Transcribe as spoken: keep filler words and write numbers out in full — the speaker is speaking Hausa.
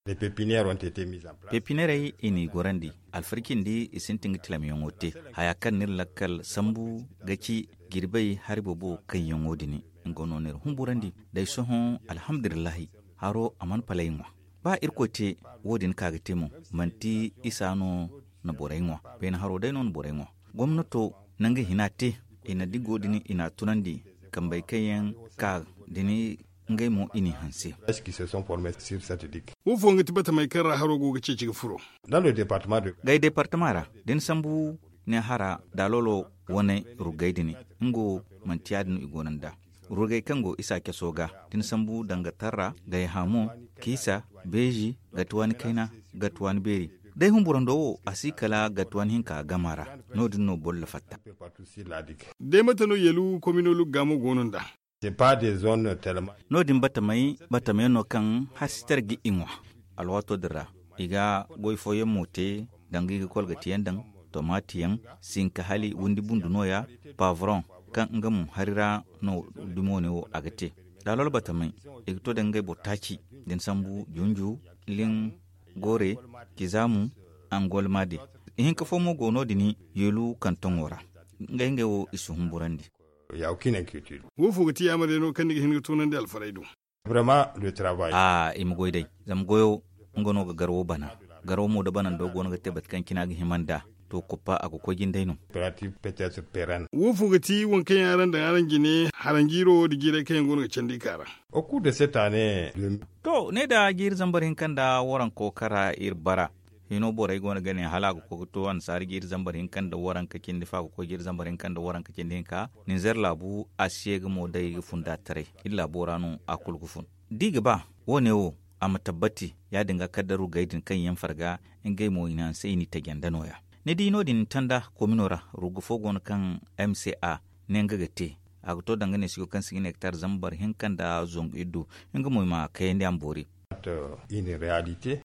Les pépinières ont été mises en place. Pépinière ini gorandi alfarkindi isinting tilamiyongote hayakan nir lakal sambu gaci girbay haribobo kan yongodini ngono nir humburandi dai sohon alhamdulillah haro aman palayinwa ba irkote wodin kagatemo manti isano na borayinwa ben haro dai non borayinwa gwamnato nangi hinate ina digodini ina tunandi kambay kayen ka dini ngai mo ini hanse Est-ce qu'ils se sont formés sur cette digue? Wo fonga tibata mai kara haro goga ce ci furo. Dans le département de gai département ra den sambu ne hara dalolo wone rugaidini ngo mantiyadin igonanda rugai kango isa ke soga din sambu danga tarra gai hamo kisa beji gatwani kaina gatwani beri dai humburando asikala gatwani hinka gamara no dinno bolla fatta partout sur la digue. De mata no yelu kominolu gamo gononda. C'est pas des zones tellement no din batamai batamai no kan hasitar gi inwa alwato dira iga goy foye mote dangi ga kolga tiyandan tomatiyan sinka hali wundi bundu noya pavron kan ngam harira no dumone o agate dalol batamai igto dangai botachi den sambu junju lin gore kizamu angol made ihin ka fomo gono dini yelu kan tongora ngai ngai o isu humburandi. il y a aucune inquiétude. Wo fonga ti amade no kan hinga tunan da alfaraido. Vraiment le travail. Ah im goydai zam goyo ngono ga garwo bana garwo mo da banan do gono ga tebat kan kina ga himanda to koppa ako ko gindai no Opérative peut-être pérenne. Wo fonga ti wankan yaran da yaran gine harangiro da gire kayan gono ga candi kara. Au cours de cette année, le to ne da gir zambar hinkan da waran kokara ir bara hino borai gona gane halaga ko to an sar gir zambar hinkan da waran ka kin difa ko gir zambar hinkan da waran ka kin hinka nin zer labu asiye mo dai funda tare illa boranu akul gufun diga ba wone wo amma tabbati ya dinga kaddaru gaidin kan yan farga in gai mo ina sai ni ta gendanoya ne dino din tanda ko minora rugufo gon kan M C A ne ngagate agto dangane sigo kan sigin hectare zambar hinkan da zong iddu inga mo ma kayen da ambori une réalité